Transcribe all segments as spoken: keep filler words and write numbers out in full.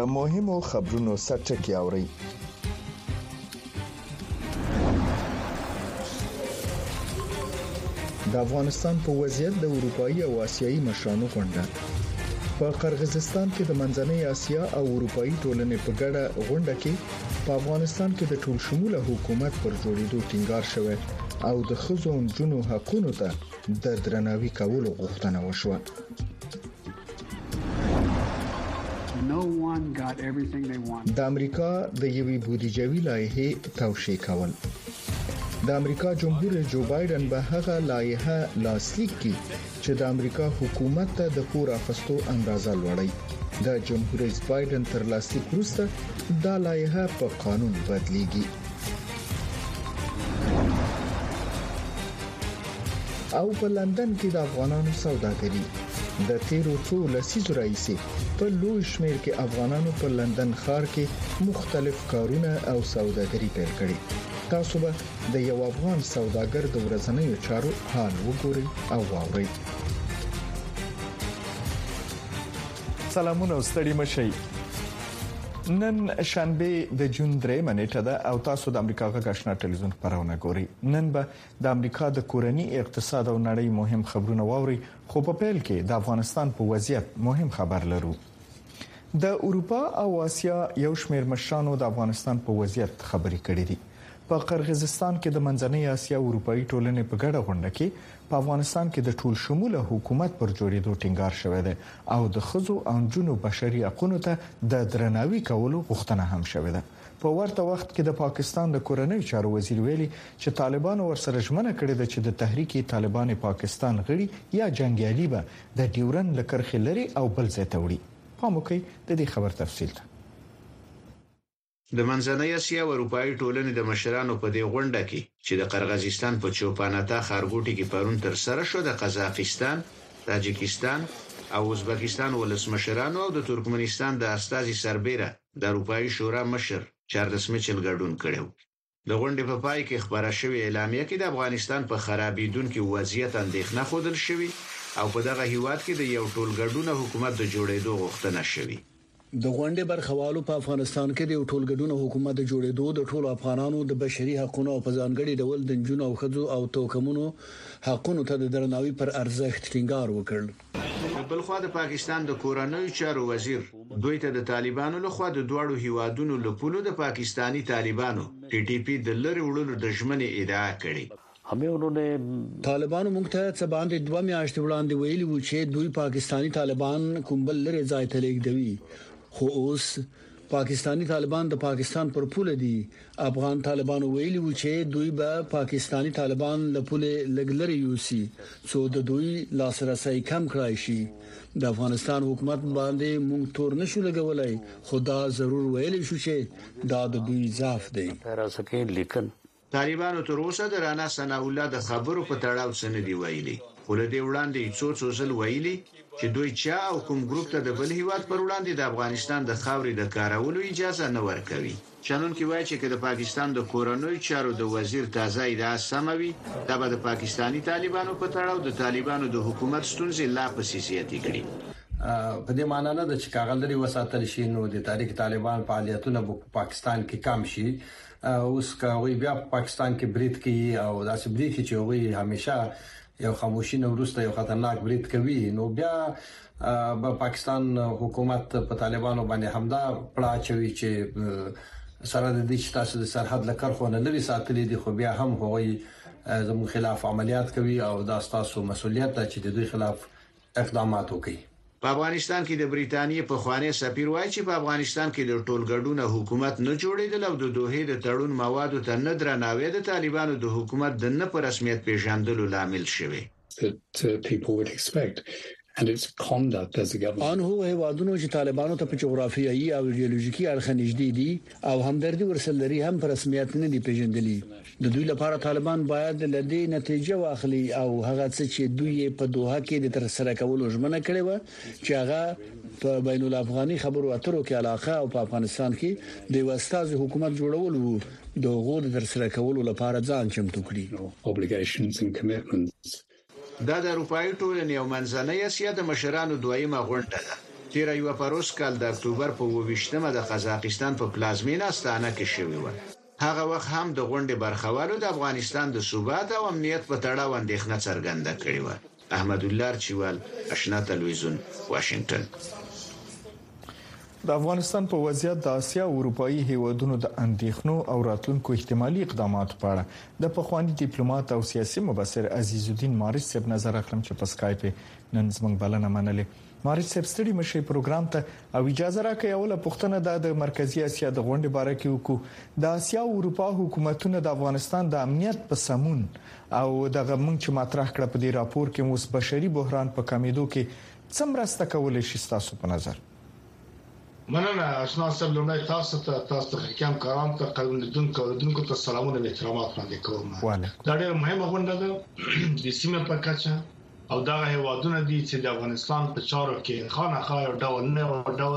د مهمو خبرونو سرټکی اوري. د افغانستان په وضعیت د اروپאי او آسیایي مشرانو غونډه. په قرغیزستان کې د منځنۍ اسیا او اروپאי ټولنې په ګډه غونډه کې په افغانستان کې د ټول شموله حکومت پر جوړېدو ټینګار شوی او د ښځو او نجونو حقوقو ته د درناوي کولو غوښتنه وشوه. د امریکا د یوې بودیجوي لایحې توشیح کول. د امریکا جمهور جو بایدن به هغه لایحه لاسلیک کړي چې د امریکا حکومت ته د پور اخستو اندازه لوړوي. د جمهور رئیس بایدن تر لاسلیک وروسته دا لایحه په قانون بدلیږي. او په لندن کې د افغانانو سوداګري. د تیرو څو لسیزو راهیسې په لوی شمېر کې افغانانو په لندن ښار کې مختلف کارونه او سوداګري پیل کړې. تاسو به د یو افغان سوداګر د ورځنیو چارو حال وګورئ او واورئ. سلامونه ستړي مشي. نن شنبه د جون درېمه نیټه ده او تاسو د امریکا غږ آشنا ټلویزیون خبرونه ګورئ. نن به د امریکا د کورنی اقتصاد او نړۍ مهم خبرونه واورئ، خو په پیل کې د افغانستان په وضعیت مهم خبر لرو. د اروپا او آسیا یو شمېر مشرانو د افغانستان په وضعیت خبرې کړې دي. په قرغیزستان کې د منځنۍ اسیا او اروپאי ټولنې په ګډه غونډه کې په افغانستان کې د ټول شموله حکومت پر جوړېدو ټینګار شوی دی او د ښځو او نجونو بشري حقوقو ته د درناوي کولو غوښتنه هم شوې ده. په ورته وخت کې د پاکستان د کورنۍ چارو وزیر ویلي چې طالبانو ورسره ژمنه کړې ده چې د تحریک طالبان پاکستان غړي یا جنگیالي به د ډیورن لکرخي لري او بل ځای ته وړي. پام وکړئ د دې خبر تفصیل ته. د منځنۍ اسیا او اروپאי ټولنې د مشرانو په دې غونډه کې چې د قرغیزستان په چوپاناتا خارګوټي کې پرون تر سره شو، د قزاقستان، تاجکستان او ازبکستان ولسمشرانو او د ترکمنستان د استازي سربېره د اروپאי شورا مشر چارلس میچل ګډون کړو. د غونډې په پای کې خبره شوې اعلامیه کې د افغانستان په خرابېدونکو وضعیت اندېښنه خوندل شوې او په دغه هیواد کې د یو ټولګډونه حکومت د جوړېدو غوښتنه شوې. د غونډې برخوالو په افغانستان کې د یو ټولګډونه حکومت د جوړېدو د ټولو افغانانو د بشري حقوقو او په ځانګړي ډول د جنونو او خځو او توکمونو حقوقو ته د درناوي پر ارزښت ټینګار وکړ. بل خو د پاکستان د کورنۍ چارو وزیر دوی ته د طالبانو لخوا د دوړو هیوادونو لپاره د پاکستانی طالبانو ټي ټي پی د لری وړلو د ژمنې ادعا کړې. طالبانو موږ ته څه باندې دوه میاشتې وړاندې ویلي و چې دوی پاکستانی طالبان کوم بل لري ځای ته لیږدوي، خو اوس پاکستانی طالبان د پاکستان پر پوله دي. افغان طالبانو ویلي و چې دوی به پاکستانی طالبان له پوله لګلري یوسي څو د دوی لاسرسي کم کړای شي. د افغانستان حکومت باندې موږ تور نشو لګولای، خدا ضرور ویلی شو چې دا د دوی ضعف دی. طالبانو تر اوسه د رانا ثنا الله د خبرو په تړاو څه نه دی ویلي، خو له دې وړاندې څو څو ځل ویلي چې دوی چا او کوم ګروپ ته د بل هیواد پر وړاندې د افغانستان د خاورې د کارولو اجازه نه ورکوي. چنون کې وایي چې د پاکستان د کورنۍ چارو د وزیر تازه ادعا سموي دا به د پاکستانی طالبانو په تړاو د طالبانو د حکومت ستونزې لا پسې زیاتې کړي. په دې معنی نه د چې کاغذ لري وساتل شي نو د تاریخ طالبان فعالیتونه په پاکستان کې کم شي. اوس کوي بیا پاکستان کې برید کوي او داسې برید چې وي همیشه یو خاموشي نو ورسته یو خطرناک برید کوي، نو بیا په پاکستان حکومت په طالبانو باندې همدا پړا چوي چې سره د دې چې تاسو د سرحد لکر خو نه لري ساتلې دي، خو بیا هم هغوی زموږ خلاف عملیات کوي او دا تاسو مسؤلیت ده چې د دوی خلاف اقدامات وکړي. په افغانستان کې د بریټانیې په خواني سفیر وایي چې په افغانستان کې د ټولګډونه حکومت نه جوړېدل او د دوه د تړون موادو ته نه درناوی د طالبانو د حکومت د نه پر رسمیت پیژندلو لامل شوی. and its conduct as a government. ان هو هیوادونو چې طالبانو ته په جغرافیایي او ایدئولوژیکي اړخ نږدې دي او همدردي ورسره لري هم پر رسمیت نه دي پیژندلي. د دوی لپاره طالبان باید لدی نتیجه واخلي او هغه څه چې دوی په دوحه کې د تر سره کولو ژمنه کړې و چې هغه په بین الافغاني خبرو اترو کې علاقه او په افغانستان کې د وستازي حکومت جوړول وو د غوډ تر سره کولو لپاره ځان چمتو کړي. Obligations and commitments. دا د اروپאי ټولنې او منځنۍ اسیا د مشرانو دویمه غونډه ده تیر یو پروس کال د اکتوبر په ویشتمه د قزاقستان په پلازمینه استانه کې شوی و. هغه وخت هم د غونډې برخوالو د افغانستان د ثبات او امنیت په تړاو اندېښنه څرګنده کړې و. احمد الله چوال، آشنا تلویزیون، واشنگټن. د افغانستان په وضعیت د اسیا او اروپאי هیوادونو د اندېښنو او راتلونکو احتمالي اقداماتو په اړه د پخوانی ډیپلوماټ او سیاسي مبصر عزیز الدین مارچ صاحب نظر اخلم چې په سکایپ نن زموږ بلنه منلې. مارچ صاحب ستړي مشي پروګرام ته او اجازه راکړئ اوله پښتنه د مرکزی اسیا د غونډې باره کې وکړو. د اسیا او اروپا حکومتونو د افغانستان د امنیت په سمون او د غمنګ چې مطرح کړ په دې راپور کې موږ بشري بحران په کمیدو کې څومره ستکولې شي تاسو په نظر؟ مننه آشنا صاحب، لومړی تاسو ته تاسو ته حکام کرام ته قانوندونکو قانوندونکو ته سلامونه او احترامات وړاندې کوم. دا ډېر مهمه غونډه ده د سیمه په کچه او دا هیوادونه دي چې د افغانستان په چارو کې خانخا او ډول نه او ډول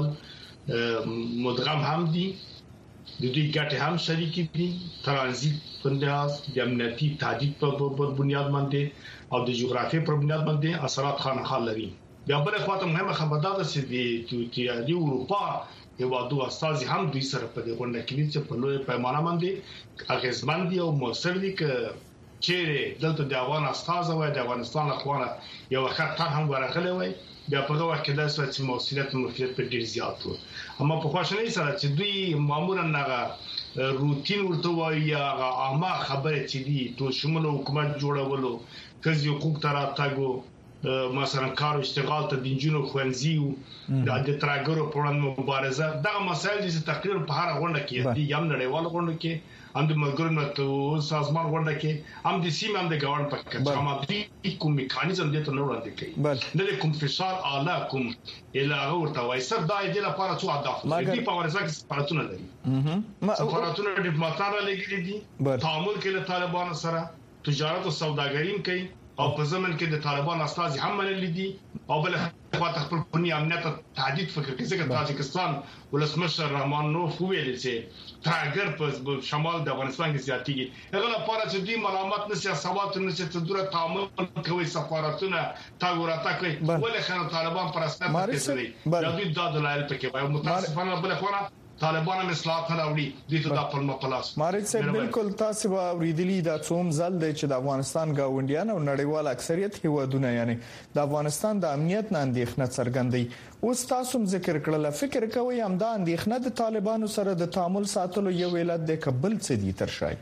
مدغم هم دي، د دې ګټه هم شریک دي. ترانزیت بنداز د امنیتي تهدید په بنیاد باندې او د جغرافیې په بنیاد باندې اثرات خانخا لري. بیا بل خواته مهمه خبره ده چې د توتیادي اروپا هیوادو استازي هم دوی سره په دې غونډه کې چې په لوی پیمانه باندې اغیزمن دي او موثر دي چې دلته د افغان استازو او د افغانستان اخوانه یو خطر هم ورغلی وي. بیا په دغه کې د سوچ موثریت مفیدیت په ډیر زیات وو. اما په خواشنۍ سره چې دوی معمولا هغه روتین ورته وایي هغه عامه خبره چې دي ټول شمول حکومت جوړولو کزي حقوق تراتګو مثلا کار او اشتغال ته د جنونو خوانزیو د تراګرو په وړاندې مبارزه دغه مسایل چې تقریر په هر غونډه کې دي، یم نړیوال غونډه کې هم د ملګرو سازمان غونډه کې هم د سیمه هم د ګاون په کچه هم د کوم میکانیزم د ته نه وړاندې کوي نه د کوم فشار اعلی کوم الهغه ورته وایي سر دا د لپاره څو اهداف دي په ورزه کې سفارتونه لري. سفارتونه ډیپلوماټان لګیدي دي، تعامل کوي له طالبانو سره، تجارت او سوداګري کوي او په زمن کې د طالبان استازي هم منلي دي او بل خواته خپل پنی امنیت تهدید فکر کوي چې تاجکستان ولسمشر رحمانوف ویل چې تراګر په شمال د افغانستان کې زیاتېږي. هغه لپاره چې دوی ملامت نشي سوالات نشي تدوره تعامل کوي سفارتونه تا ورته کوي ولې خان طالبان پر اساس کې سړي د دوی د دلایل پکې وایي متاسفانه بل خواته طالبان هم اصلاحات راوړي دي ته د خپل مپلاس. مارچ صاحب بالکل تاسو به اوریدلی دا څوم ځل دی چې د افغانستان گاونډیان او نړیوال اکثریت هیوادونه یعنی د افغانستان د امنیت نه اندېښنه څرګندوي. اوس تاسو ذکر کړل فکر کوي هم دا اندېښنه د طالبانو سره د تعامل ساتلو یو علت دی قبل څه دي ترشای؟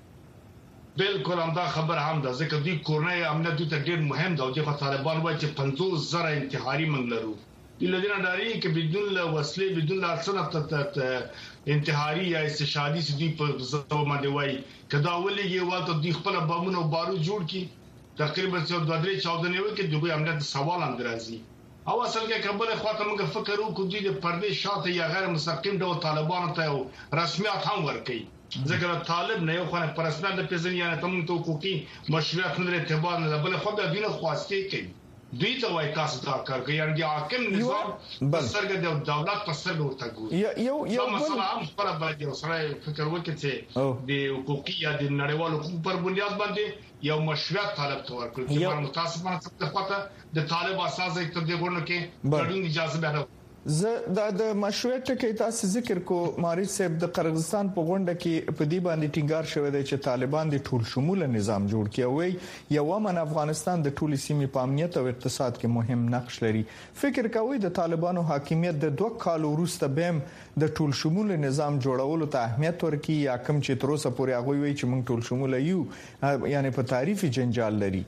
بالکل هم دا خبر هم ده ځکه دوی کورنۍ امنیت ته ډېر مهم دی او د طالبان وایي چې پنځوس زره انتحاري منلرو الذين داري کې بدون له وسلې بدون له سنت انتحاري یا استشهادي سدي په ځو باندې وای کدا ولې یو وخت د خپل بمونو بارو جوړ کی تقریبا څو د درې چاودنې وکړي دغه امنیت سوال اندرازي او اصل کې قبل خواته موږ فکر وکړو د پردې شاته یا غیر مستقیم ډول طالبانو ته رسمیت هم ورکړي ځکه طالب نه یو خو پر رسمیت د پیژنې یا تم ته حقوقي مشروعیت نه اعتبار نه بل خو به دینه خواسته کوي دوی ته وای تاسو دا کار کوي یعنی حاکم نظام بسرګه د دولت په سر ورته ګوري یو یو مثلا هم پر باندې سره فکر وکړي چې د حقوقي یا د نړیوال حقوق پر بنیاد باندې یو مشروعیت طالب تور کړی چې متاسفانه څه خاطر د طالب اساس یک تر دې ورنه کې ګډون اجازه به زه د مشروعیت کې تاسو ذکر کو مارچ صاحب د قرغیزستان په غونډه کې په دې باندې ټینګار شوی دی چې طالبان د ټول شموله نظام جوړ کړي یو من افغانستان د ټول سیمې په امنیت او اقتصاد کې مهم نقش لري. فکر کوي د طالبانو حاکمیت د دوه کال وروسته بهم د ټول شموله نظام جوړولو ته اهمیت ورکړي یا کوم چې تر اوسه پورې هغه وایي چې موږ ټول شموله یو یعنی په تعریفي جنجال لري.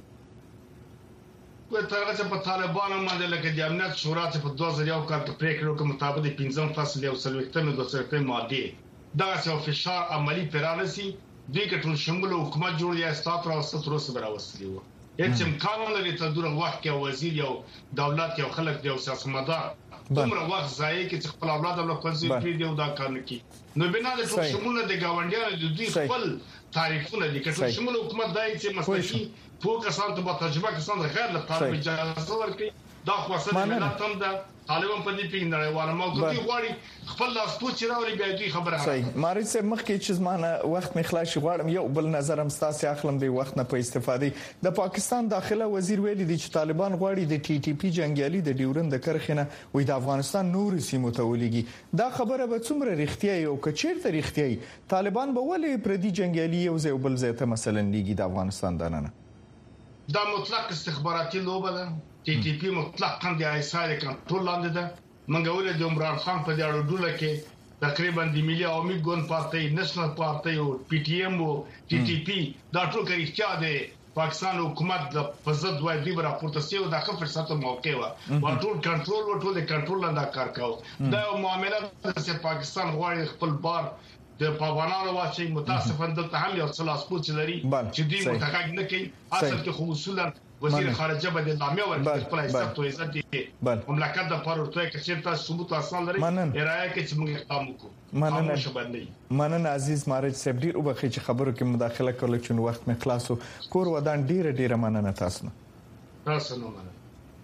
په ترغه په طالبانو باندې لکه د امنیت شورا چې په دوه زره یو کال په پریکړو کې مطابق پنځم فصل یو سلوختمه د سرته ماده دا څو فشار عملی پرالسي د ټول شمول حکومت جوړ یا استات را ستر سره راوستلی وو. هیڅ امکان نه لري ته دغه وخت کې وزیر یو دولت یو خلک دی او سیاستمدار دومره وخت ځای کې چې خپل اولاد له خپل ځای دی او دا کار نه کوي. نو بنا د ټول شمول د گاونډیانو د دوی خپل تعریفونه دي چې ټول شمول حکومت دای چې مسلکي فوق کسان ته په تجربه کسان غیر له طالب اجازه ورکړي دا خو اصل ملت هم ده طالبان په دې پیښ نړیواله موقعي غواړي خپل لاس پوڅ راوړي بیا دوی خبره صحیح مارج صاحب مخکې چې زمانه وخت مخلاص غواړم یو بل نظر هم تاسو اخلم دی وخت نه په استفادې د پاکستان داخله وزیر ویلي دی چې طالبان غواړي د ټي ټي پی جنگیالي د ډیورند کرخنه وې د افغانستان نور سیمو ته ولېږي دا خبره به څومره رښتیا یو کچیرته رښتیا طالبان به ولې پر دې جنگیالي یو ځای بل ځای ته مثلا لېږي د افغانستان دننه دا مطلق استخباراتي لوبه ده ټي ټي پی مطلقاً د اسرائیل کنټرول لاندې ده منګول د عمران خان په دې اړه ډوله کې تقریبا د ملي عوامي ګوند پارټي نېشنل پارټي او پی ټي ایم او ټي ټي پی دا ټول کې اختیار دي پاکستان حکومت د فزد وای دی راپورته سیو د خفر ساتو موقع و ټول کنټرول او ټول د کنټرول لاندې کار کاوه دا معاملې چې پاکستان غواړي خپل بار د پاوانانو واچي متاسفانه دلته هم یو څلاس پوڅ لري چې دوی متحقق نه کوي اصل کې خو اصولا وزیر خارجه به د نامه ورکړي خپل حساب تو عزت دي مملکت د پروتو کې چې تاسو ثبوت اصل لري ارایه کې چې موږ اقدام وکړو مننه مننه عزیز مارج صاحب ډیر وبخښي چې خبرو کې مداخله کوله چې وخت مې خلاصو کور ودان ډیر ډیر مننه تاسو نه تاسو نه مننه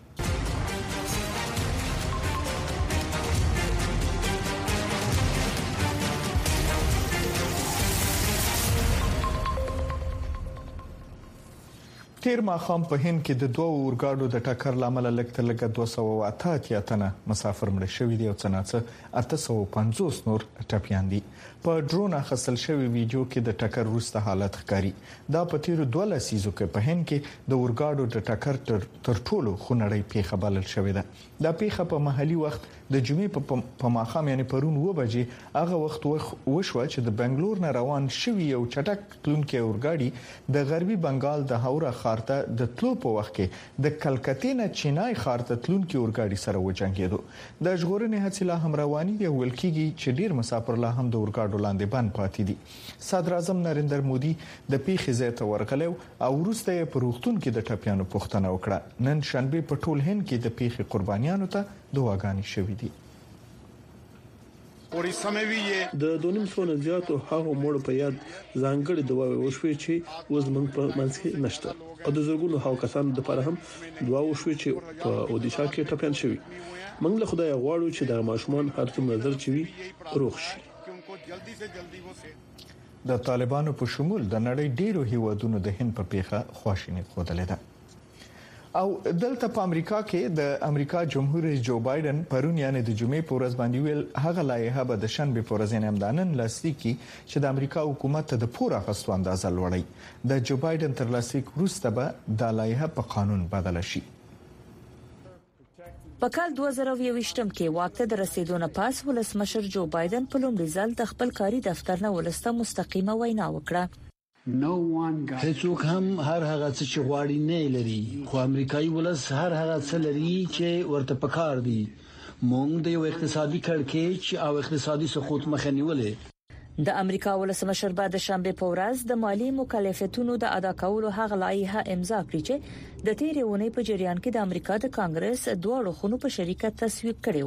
تیر ماخام په هند کې د دوه اورګاډو د ټکر لامل لکه لکه دوه سوه اته اتیا تنه مسافر مړ شوي دي او څنګه اته سوه پنځوس نور ټپيان دي په ډرون اخیستل شوی ویډیو کې د ټکر وروسته حالت ښکاري دا په تیر دوه لسیزو کې په هند کې د اورګاډو د ټکر تر ټولو خونړۍ پیښه بلل شوې ده دا پیښه په محلي وخت د جمعې په ماخام یعنی پرون و بجې هغه وخت وشو چې د بنگلور نه روان شوی یو چټک تلونکي اورګاډي د غربي بنگال د هاورا خارته د تلو په وخت کې د کلکتې نه چینای خارته تلونکي اورګاډي سره وجنګیدو د ژغورنې هڅې لا هم روانې دي ولکېږي چې ډیر مسافر لا هم د اورګاډو لاندې بند پاتې دي صدر اعظم نریندر مودي د پیښې ځای ته ورغلی او وروسته یې په روغتون کې د ټپیانو پوښتنه وکړه نن شنبه په ټول هند کې د پیښې قربانیانو ته دعاګانې شوې دي د دونیم سونه زیاتو هغه مړ په یاد ځانګړي دواوي وشوي چې اوس موږ په منځ کې نشته او د زرګونو هاو کسانو لپاره هم دوا وشوي چې په اودیشا کې ټپيان شوي موږ له خدای غواړو چې د ماشومان هر څومره نظر چوي روغ شي د طالبانو په شمول د نړۍ ډیرو هیوادونو د هند په پیښه خواشینی خوده ده او دلته په امریکا کې د امریکا جمهور رئیس جو بایدن پرون یعنی د جمعې په ورځ باندې ویل هغه لایحه به د شنبه په ورځ نه امدانن لاسلیک کی چې د امریکا حکومت ته د پوره غستو اندازه لوړی د جو بایدن تر لاسلیک وروسته به د لایحه په قانون بدل شي په کال دوه زره یوویشتم کې واکته د رسیدو نه پاس ولسمشر جو بایدن په لومړي ځل د خپل کاري دفتر نه ولسته مستقیمه وینا وکړه هیڅوک هم هر هغه څه چې غواړي نه لري خو امریکایي ولس هر هغه څه لري چې ورته پکار دي مونږ د یو اقتصادي کړکېچ او اقتصادي سقوط مخه نیولې د امریکا ولسمشر بعد شنبه په ورځ د مالی مکلفیتونو د ادا کولو هغه لایحه امضا کړې چې د تیرې ونې په جریان کې د امریکا د کانګرس دوه خونو په شریکت تصویب کړې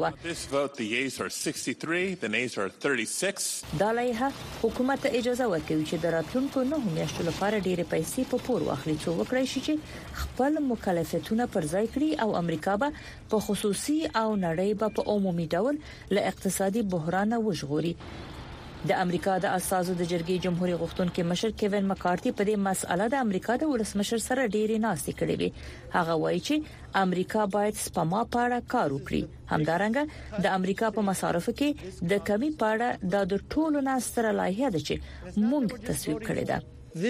و دا لایحه حکومت اجازه ورکوي چې د راتلونکو نه میاشتو لپاره ډېرې پیسې په پور واخلي څو وکړي شي چې خپل مکلفیتونه پر ځای کړي او امریکا به په خصوصي او نړۍ به په عمومي ډول له اقتصادي بحران وژغوري د امریکا د اساسو د جرګې جمهوریت غوښتونکو مشر کیوین مکارتي په دې مسأله د امریکا د ولسمشر سره ډېری ناستې کړې وي هغه وایي چې امریکا باید سپما پاړه کار وکړي همدارنګه د امریکا په مصارفو کې د کمی پاړه د ټولو ناستره لایحه ده چې موږ تصویب کړې ده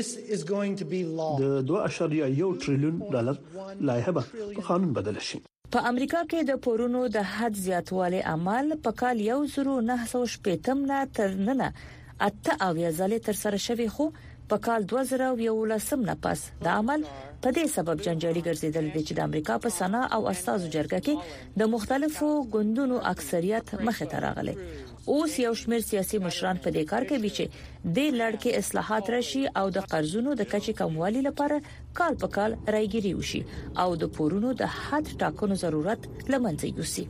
د دوه اعشاریه یو ټریلیون ډالر لایحه په قانون بدل شي په امریکا کې د پورونو د حد زیاتوالی عمل په کال یو زرو نه سوه شپږم نه تر ننه اته اویا ځلې تر سره شوی خو په کال دوه زره یولسم نه پس د عمل په دې سبب جنجالي ګرځیدل چې د امریکا په سنا او اساسو جرګه کې د مختلفو ګوندونو اکثریت مخه ته راغلي اوس یو شمېر سیاسي مشران په دې کار کوي چې د لړکې اصلاحات راشي او د قرضونو د کچې کموالي لپاره کال په کال رايګيري وشي او د پورونو د حد ټاکنو ضرورت لمنځه یوسي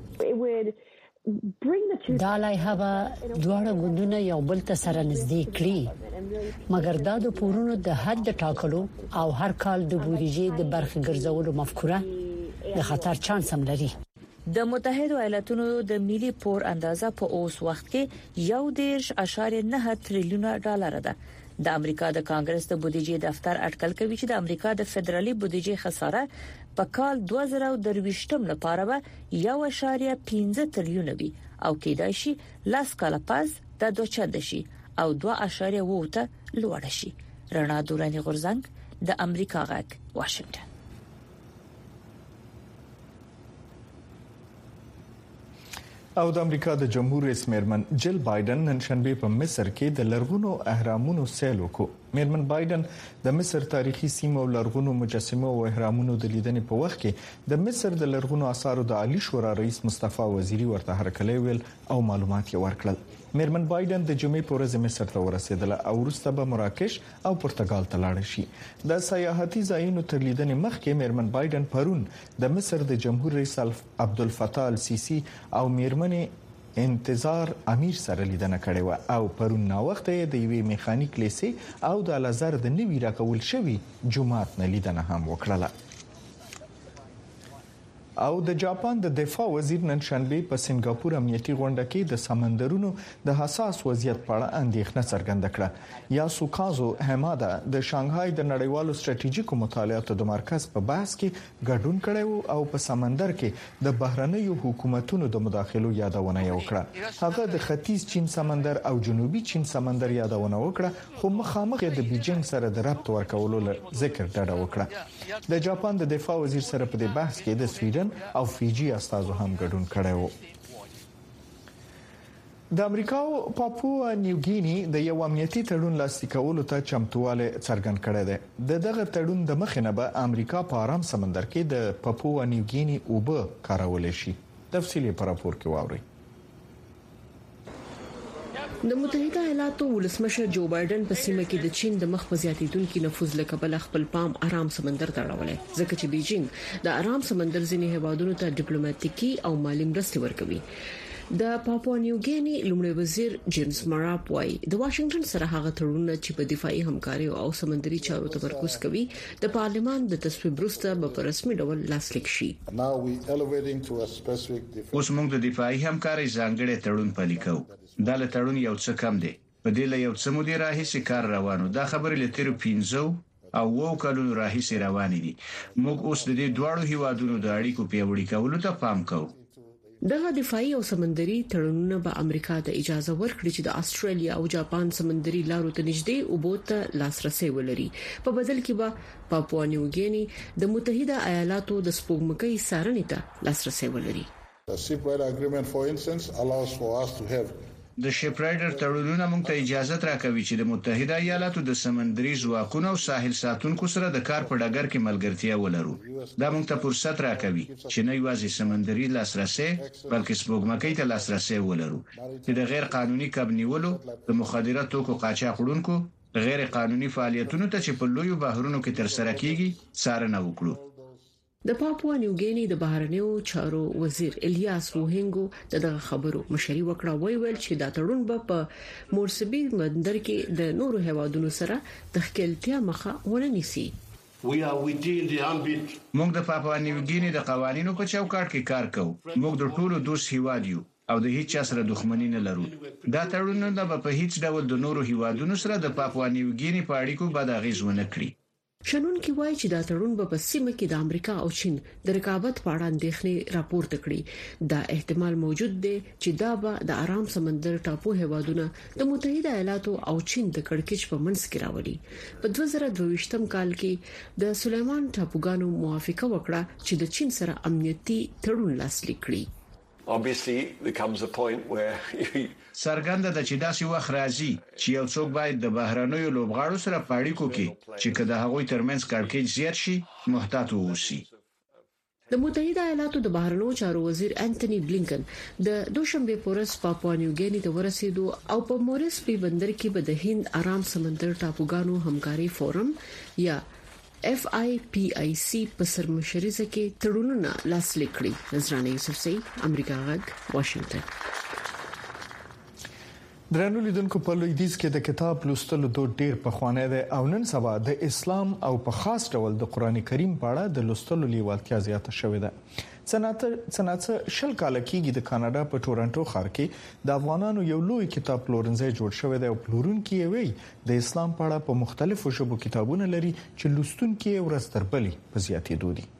دا لایحه به دواړه ګوندونه یو بل ته سره نږدې کړي مګر دا د پورونو د حد ټاکلو او هر کال د بودیجې د برخې ګرځولو مفکوره د خطر چانس هم لري د متحده ایالاتونو د ملي پور اندازه په اوس وخت کې یو دېرش اشاریه نه تریلیون ډالر ده. د امریکا د کانګرس د بودیجې دفتر اټکل کوي چې د امریکا د فدرالي بودیجې خساره په کال دوه زره درویشتم لپاره به یو اشاریه پنځه تریلیون وي او کېدای شي لاس کال پاس د دوه چنده شي او دوه اشاریه اووه ته لوړ شي. رڼا دوراني غورزنګ د امریکا غږ واشنگټن. او د امریکا د جمهور رئیس میرمن جل بایدن نن شنبه په مصر کې د لرغونو اهرامونو سیل وکړ. میرمن بایدن د مصر تاریخي سیمه او لرغونو مجسمو او اهرامونو د لیدنې په وخت کې د مصر د لرغونو آثارو د عالی شورا رئیس مصطفی وزیری ورته هرکلی ویل او معلومات یې ورکړل. میرمن بایدن د جمعې په ورځ مصر ته ورسېدله او وروسته به مراکش او پرتګال ته لاړ شي. د سیاحتي ځایونو تر لیدنې مخکې میرمن بایدن پرون د مصر د جمهور رئیس عبدالفتاح السیسی او میرمن انتظار امیر سره لیدنه کړې و او پرون نا وخت د یوې میخانیک لیسې او د الازهر د نوي راکول شوی جمعات نه لیدنه هم وکړه. او د جاپان د دفاع وزیر نن شنبه په سنگاپور امنیتي غونډه کې د سمندرونو د حساس وضعیت په اړه اندېښنه څرګنده کړه. یاسوکازو همادا د شانګهای د نړیوالو ستراتیژیکو مطالعاتو د مرکز په بحث کې ګډون کړی او په سمندر کې د بهرنیو حکومتونو د مداخلو یادونه وکړه. هغه د ختیځ چین سمندر او جنوبي چین سمندر یادونه وکړه خو مخامخ د بیجینګ سره د رابط ورکولو ذکر ډډه وکړه. د جاپان د دفاع وزیر سره په دې بحث کې د سویډن او فیجی استازو هم ګډون کړی وو. د امریکا او پاپوا نیوګینی د یو امنیتي تړون لاسلیک کولو ته چمتواله څرګند کړی دی. د دغه تړون د مخینه به امریکا په آرام سمندر کې د پاپوا نیوګینی اوبه کارول شي. تفصیلی په راپور کې واورئ. د متحده ایالاتو ولسمشر جو بایدن په سیمه کې د چین د مخ په زیاتیدونکو نفوذ لکبل خپل پام آرام سمندر ته اړولې ځکه چې بیجینګ د آرام سمندر ځینې هیوادونو ته ډیپلوماټیکي او مالی مرستې ورکوي. د پاپوا نیوګینی لومړي وزیر جیمز مراپ وايي د واشنگټن سره هغه تړونونه چې په دفاعي همکاري او سمندري چارو تمرکز کوي د پارلمان د تصویب وروسته په رسمي ډول لاسلیک شي. اوس موږ د دفاعي همکاري ځانګړي تړون پلي کوو. دا له تړون یو څه کم دی. په دې له یو څه مودې راهیسې کار روانو. دا خبرې لتر پینځو او وو کلونو راهیسې روانې دي. موږ اوس د دې دواړو هیوادونو د اړیکو پیاوړي کولو ته پام کوو. دغه دفاعي او سمندري تړونونه به امریکا ته اجازه ورکړي چې د استرالیا او جاپان سمندري لارو ته نږدې اوبو ته لاسرسي ولري. په بدل کې به پاپوا نیوګینی د متحده ایالاتو د سپوږمکۍ سارنې ته لاسرسي ولري. The shipwright agreement, for instance, allows for us to have د شپرایډر تړونونه موږ ته اجازه راکوي چې د متحده ایالاتو د سمندري ځواکونو او ساحل ساتونکو سره د کار په ډګر کې ملګرتیا ولرو. دا موږ ته فرصت راکوي چې نه یوازې سمندري لاسرسي بلکې سپوږمکۍ ته لاسرسي ولرو چې د غیر قانوني کب نیولو، د مخدره توکو قاچاق وړونکو، غیر قانوني فعالیتونو ته چې په لویو بحرونو کې تر سره کیږي څارنه وکړو. د پاپوا نیوګینی د بهرنیو چارو وزیر الیاس ووهنګو دغه خبرو مشري وکړه. وی ویل چې دا تړون به په مورسبي بندر کې د نورو هیوادونو سره د ښکېلتیا مخه ونه نیسي. موږ د پاپوا نیوګینی د قوانینو په چوکاټ کې کار کوو. موږ د ټولو دوست هیواد یو او د هیڅ چا سره دښمنی نه لرو. دا تړونونه به په هیڅ ډول د نورو هیوادونو سره د پاپوا نیوګینی په اړیکو بد اغیز ونه کړي. شنون کې وایي چې دا تړون به په سیمه کې د امریکا او چین د رقابت په اړه اندېښنې راپورته کړي. دا احتمال موجود دی چې دا به د آرام سمندر ټاپو هیوادونه د متحده ایالاتو او چین د کړکېچ په منځ کې راوړي. په دوه زره دوهویشتم کال کې د سلیمان ټاپوګانو موافقه وکړه چې د چین سره امنیتي تړون لاسلیک کړي. Obviously there comes a point where سرګند د چې داسې وخت راځي چې یو څوک باید د بهرنیو لوبغاړو سره پاړیکو کې چې کله هغوی ترمنځ کړکېچ زیات شي محتاط اوسي. د متحده ایالاتو د بهرنیو چارو وزیر انټونی بلینکن د دوشنبه پورس پاپوا نیوګینی ته ورسېدو او په مورسبي بندر کې به د هند آرام سمندر ټاپوګانو همکاري فورم یا اف آی پی آی سی په سرمشريزه کې تړونونه لاسلیک کړي. نظرانه یوسف سي، امریکا غږ، واشنگټن. درنو لیدونکو، په لویدیځ کې د کتاب لوستلو دود ډیر پخوانی دی او نن سبا د اسلام او په خاص ډول د قران کریم په اړه د لوستلو لیوالتیا زیاته شوې ده. څنګه شل کال کېږي د کاناډا په ټورنټو ښار کې د افغانانو یو لوی کتاب پلورنځي جوړ شوی دی او پلورونکي وی د اسلام په اړه په مختلفو ژبو کتابونه لري چې لوستونکي ورستربلې په زیاتېدو دي.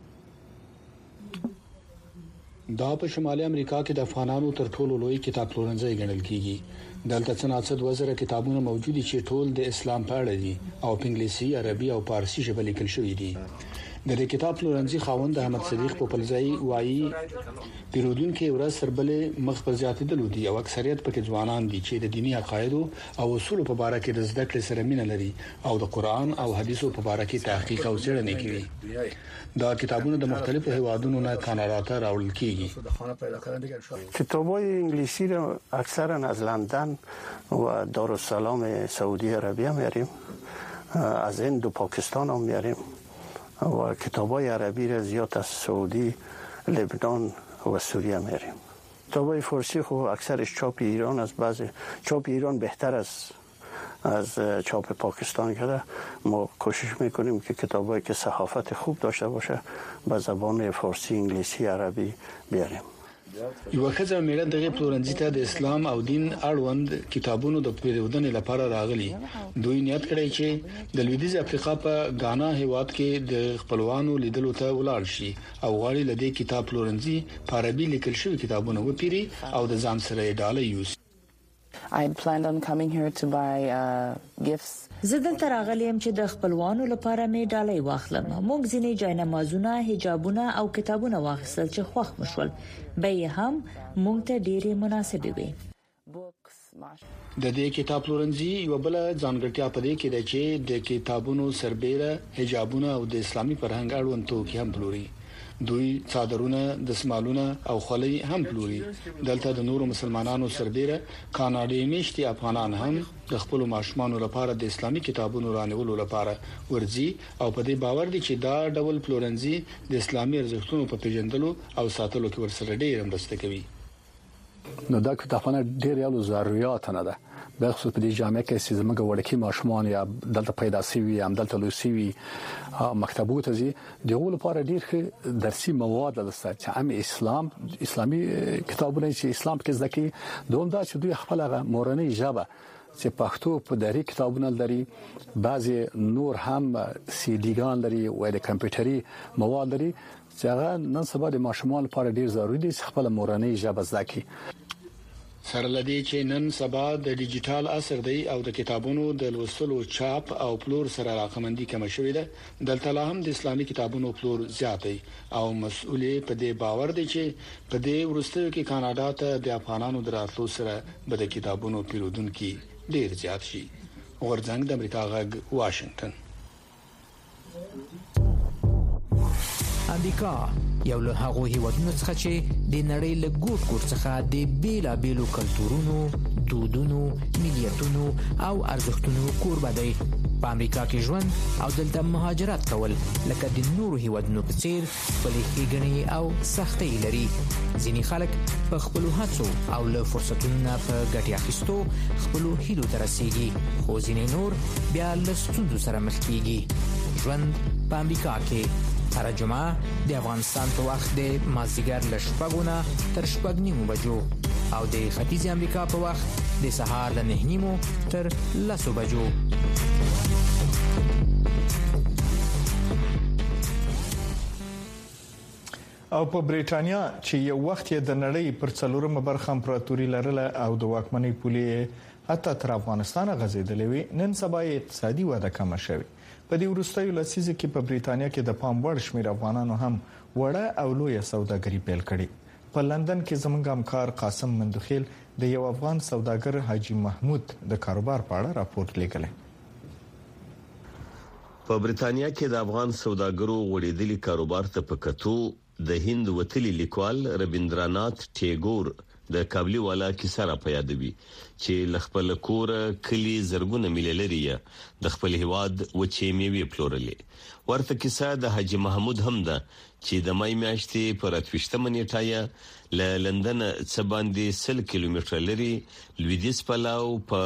دا په شمالي امریکا کې د افغانانو تر ټولو لوی کتاب پلورنځي ګڼل کیږي. دلته څنګه د وزره کتابونه موجود دي چې ټول د اسلام په اړه دي او په انګلیسي، عربي او فارسی ژبه لیکل شوی دي. د دې کتاب پلورنځي خاوند احمد صدیق په پلځای وایي پیرودونکو ورځ سربلې مخ په زیاتېدلو دي او اکثریت پکې ځوانان دي چې د دینی عقاید او اصول په اړه کې د زده کړې سره مینه لري او د قران او حدیثو په اړه کې تحقیق او څېړنې کوي. دا کتابونه د مختلفو هیوادونو نه کاناډا ته راوړل کیږي. کتابای انگلیسی رو اکثرا از لندن و دارالسلام سعودی عربیه میاریم، از هند و پاکستان هم میاریم و کتابای عربی را زیاد از سعودی، لبنان و سوریه میاریم. کتابای فارسی خو اکثرش چاپ ایران از بعضی چاپ ایران بهتر از از چاپ پاکستان کرده. ما کوشش میکنیم که کتابایی که صحافت خوب داشته باشه به زبان فارسی، انگلیسی، عربی بیاریم. یو خزه میړه دغه پلورنځي ته د اسلام او دین اړوند کتابونو د پیرودنې لپاره راغلي. دوی نیت کړی چې د لویدیځ افریقا په غانا هیواد کې د خپلوانو لیدلو ته ولاړ شي او غواړي لدې کتاب پلورنځي په عربي لیکل شوی کتابونه وپیري او د ځان سره ډالۍ یوسي. I had planned on coming here to buy uh, gifts. زه دلته راغلم چې د خپلوانو لپاره مې ډالۍ واخلم. موږ ځینې جاینمازونه، حجابونه او کتابونه واخیستل چې خوښ مشول. به هم موږ ته ډېری مناسبه وي. د دې کتاب پلورنځي یو بل ځانګړتیا پدې کې ده چې د کتابونو سربېره حجابونه او د اسلامي فرهنګ اړوند توکي هم پلوري. دوی صادرونه، دسمالونه او خولۍ هم پلوري. دلته د نورو مسلمانانو سربېره کاناډي میشتي افغانان هم د خپل ماشومانو لپاره د اسلامي کتابونو رانیولو لپاره ورځي او په دې باور دي چې دا ډول پلورنځي د اسلامي ارزښتونو په پیژندلو او ساتلو کې ورسره ډېر مرسته کوي. نو دا کتابونه ډېر یو ضرورت نه ده، به خصوص په دې جامعه کې چې زموږ وړکي ماشومان یا دلته پیدا شوي هم دلته لوسي مکتبو ته ځي دغه لپاره ډېر ښه درسي مواد لسته چې هم اسلام اسلامي کتابونه چې اسلام کې ځکه دوم دا چې دوی خپل مورنۍ ژبه چې پښتو په دری کتابونه لري، بعضي نور هم سی ډیګان لري او د کمپیوټري مواد لري چې هغه نن سبا د ماشومان لپاره ډېر ضروري دي چې خپل مورنۍ ژبه ځکه. سره لدی چې نن سبا د ډیجیټل عصر دی او د کتابونو د لوستلو چاپ او پلور سره راقمندي کم شوې ده. دلته لا هم د اسلامي کتابونو پلور زیات دی او مسؤلیت په دې باور دی چې په دې ورستیو کې کاناډا ته د افغانانو دراتلو سره به د کتابونو پیرودونکو ډیر زیات شي. ورځنګ د امریکا غږ واشنگټن. امریکا یو له هغو هیوادونو څخه چې د نړۍ له ګوټ ګوټ څخه د بیلابېلو کلتورونو، دودونو، ملیتونو او ارزښتونو کوربه دی. په امریکا کې ژوند او دلته مهاجرت کول لکه د نورو هیوادونو په څیر خپلې ښېګڼې او سختۍ لري. ځینې خلک په خپلو هڅو او له فرصتونو نه په ګټې اخیستو خپلو هیلو ته رسیږي، خو ځینې نور بیا له ستونزو سره مخ کیږي. ژوند په امریکا کې هر جمعه د افغانستان په وخت د مازدیګر له شپږو نه تر شپږ نیمو بجو او د ختیځ امریکا په وخت د سهار له نه نیمو تر لسو بجو. او په بریټانیا چې یو وخت یې د نړۍ پر څلورمه برخه امپراتوري لرله او د واکمنۍ پولې حتی تر افغانستان غځېدلې وي، نن سبا اقتصادي وده کمه شوې. په دې وروستیو لسیزه کې په بریټانیا کې د پام وړ شمېر افغانانو هم وړه او لویه سوداګري پیل کړې. په لندن کې زموږ همکار قاسم مندوخیل د یو افغان سوداګر حاجی محمود د کاروبار په اړه راپور لیکلی. په بریټانیا کې د افغان سوداګرو غوړېدلي کاروبار ته په کتو د هند وتلی لیکوال ربیندرانات ټیګور د کابلی والا کیسه را پیادوي چې لخپل کور کلی زرګونه میل لري د خپل هواد و چې میوي پلورلې. ورته کیسه د حاجی محمود هم ده چې د مای میاشتې پر اتوشتمه نیټه ل لندن څخه باندې سل کیلومتر لري لویدیس پلاو په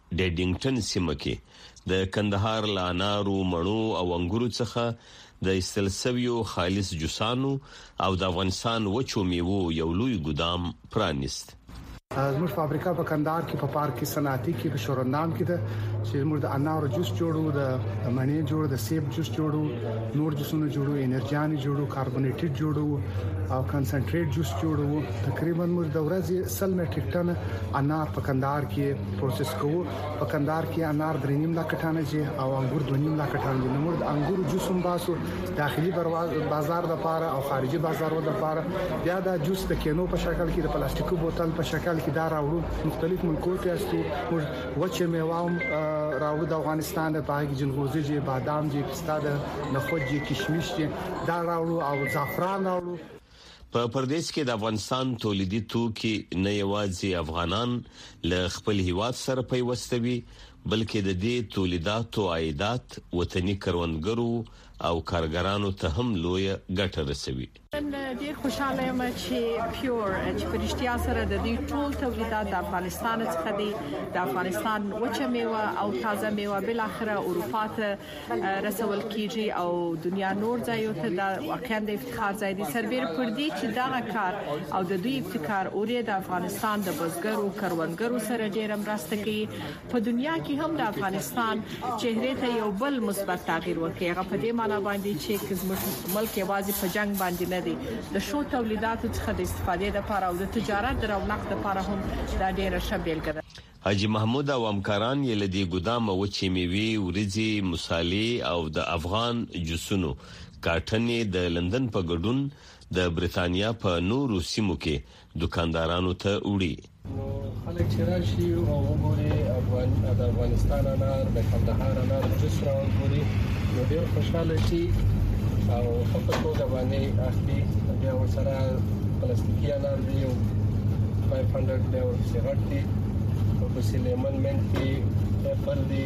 ډیډینګټن سیمه کې د کندهار لانارو مڼو او انګورو څخه د استلسویو خالص جوسانو او د افغانستان وچو میوو یو لوی ګدام پرانیست. زموږ فابریکه په کندهار کې په پارک کې صنعتي کې په شورندام کې ده چې موږ د انارو جوس جوړو، د مڼې جوړو، د سیب جوس جوړو، نور جوسونه جوړو، انرجاني جوړو، کاربونیټډ جوړو او کنسنټریټ جوس جوړو. تقریبا موږ د ورځې سل میټریک ټن انار په کندهار کې پروسس کوو. په کندهار کې انار درې نیم لک ټنه دي او انګور دوه نیم لک ټنه دي. موږ د انګور جوس هم باسو داخلي بازار لپاره او خارجي بازار لپاره. بیا دا جوس د کینو په شکل کې د پلاستیکو بوتل په شکل کې دا راوړو. مختلف ملکونو ته استو موږ وچه میوه راوړو د افغانستان د باغ جنغوزي جي، بادام جي، پستا د نخود جي، کشمش جي دا راوړو او زعفران راوړو. په پردیس کې د افغانستان تولیدي توکي نه یوازې افغانان له خپل هیواد سره پیوستوي بلکې د دې تولیداتو عایدات وطني کروندګرو او کارګرانو ته هم لوی ګټه رسوي. ډیر خوشاله یم چې پیور چې پرشتیا سره د دې ټول تولیدات د افغانستان څخه دي. د افغانستان وچه میوه او تازه میوه بل اخره اروپا ته رسول کیږي او دنیا نور ځایو ته د واقعا د افتخار ځای دي. سربېر پر دې چې دا کار او د دوی ابتکار اوري د افغانستان د بزګرو کروندګرو سره ډیر مرسته کوي. په دنیا کې هم د افغانستان چهره ته یو بل مثبت تغییر ورکړي. هغه په دې معنی باندې چې زموږ ملک یوازې په جنگ باندې نه د شو تولیداتو څخه د استفادې لپاره او د تجارت د رونق لپاره هم دا ډیره ښه بیلګه ده. حاجی محمود او همکاران یې لدی ګدام وچې میوي، وريځي، مصالې او د افغان جوسونو کارټنې د لندن په ګډون د بریتانیا په نورو سیمو کې دکاندارانو ته وړي. خلک چې راشي او وګوري افغان د افغانستان انار، د کندهار انار جوس راوړي نو ډیر خوشاله شي او په توګه باندې اخلي. بیا ورسره پلاستیکي انار دی او پنځه سوه دی او سیغټ دی او په سلیمان منټ دی اپل دی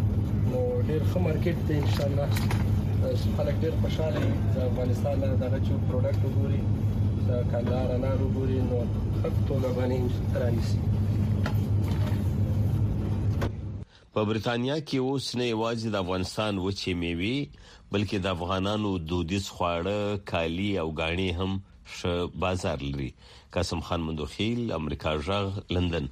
نو ډیر ښه مارکیټ دی ان شاء الله. خلک ډیر خوشاله د افغانستان دغه چې پروډکټ وګوري د کندهار انار وګوري نو په توګه باندې رانیسي. په بریتانیا کې اوس نه یوازې د افغانستان وچې میوي بلکې د افغانانو دودیز خواړه، کالی او غاڼې هم ښه بازار لري. قاسم خان مندوخیل، امریکا جغ، لندن.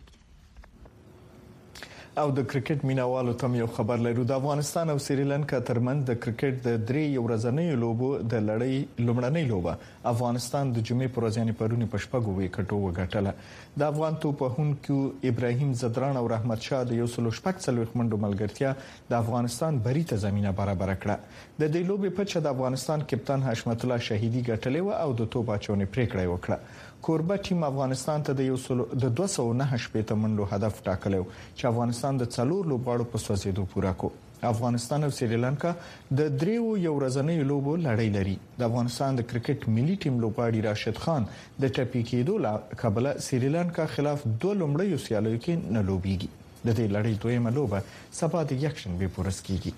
او د کرکټ مینوالو ته یو خبر لرو. د افغانستان او سریلانکا ترمنځ د کرکټ د درې ورځنۍ لوبو د لړۍ لومړنۍ لوبه افغانستان د جمعې پر ورځ پرونی په شپږو وکټو وګټله. د افغان توپوهونکو ابراهیم زدران او رحمت شاه د یو سل شپږ څلوېښت منډو ملګرتیا د افغانستان بری ته زمينه برابر کړه. د دې لوبې په چا د افغانستان کپتان حشمت الله شهیدی ګټلې و او د توپ اچونې پریکړه وکړه. کوربه ټیم افغانستان ته د یو سل د دوه سوه نهه شپږ منډو هدف ټاکلو چې افغانستان د څلور لوبغاړو په سوځېدو پوره کو. افغانستان او سریلانکا د دریو یو ورځنۍ لوبو لړۍ لري. د افغانستان د کرکټ ملي ټیم لوبغاړي راشد خان د ټپي کېدو له کبله سریلانکا خلاف دوه لومړیو سیالیو کې نه لوبيږي. د دې لړۍ دویمه لوبه سبا د یکشنبه په ورځ کېږي.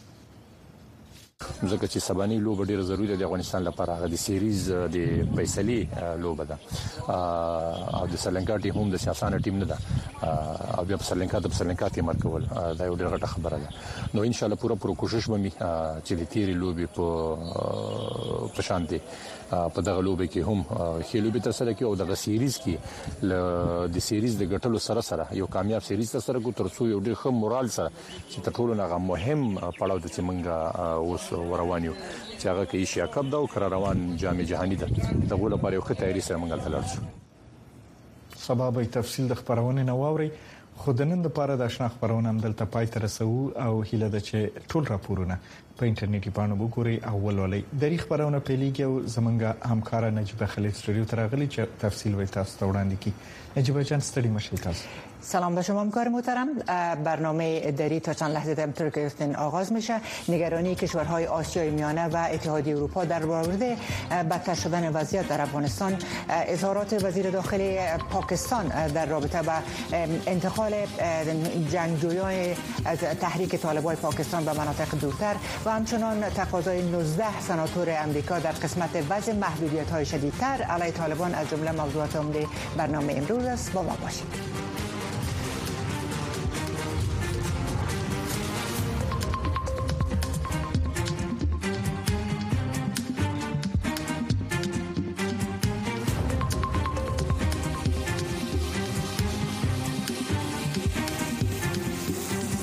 ځکه چې سباني لوب ډیره ضروری ده د افغانستان لپاره. د سیریز د فیصلې لوب ده او د سریلانکا ټیم هم د سیاسانه ټیم نه ده او بیا په سریلانکا د سریلانکا ټیم مرکول دا یو ډیره غټه خبره ده. نو ان شاء الله پوره پوره کوشش ومي چې د تیری لوبي په پشانتي په دغه لوبي کې هم خېلوبي تر سره کې او دغه سیریز کې د سیریز د ګټلو سره سره یو کامیاب سیریز تر سره کو تر څو یو ډیر ښه مورال سره چې ټولو نه مهم پړاو د څنګه اوس وروانیو چې هغه کې ایشیا کپ دا او کر روان جام جهاني ده دغه لپاره یو ښه تیاری سره منګل تلل شو. سبا به تفصیل د خبرونه نواوري خودنن د پاره د آشنا خبرونه هم دلته پای ته رسو او هیله ده چې ټول راپورونه په انټرنیټي پاڼو وګورئ او ولولئ. د ریخ خبرونه پیلېږي او زمونږ همکار نجيبه خلیل استودیو ته راغلي چې تفصیل وي تاسو ته وړاندې کی. نجيبه جان ستړي مشي تاسو. سلام به شما همکار محترم. برنامه دری تا چند لحظه همطور که گفتین آغاز میشه. نگرانی کشورهای آسیای میانه و اتحادیه اروپا در مورد بدتر شدن وضعیت در افغانستان. اظهارات وزیر داخلی پاکستان در رابطه با انتقال جنگجویان از تحریک طالبان پاکستان به مناطق دورتر و همچنان تقاضای نوزده سناتور امریکا در قسمت وضع محدودیت‌های شدیدتر علیه طالبان از جمله موضوعات عمده برنامه امروز است. با ما باشید.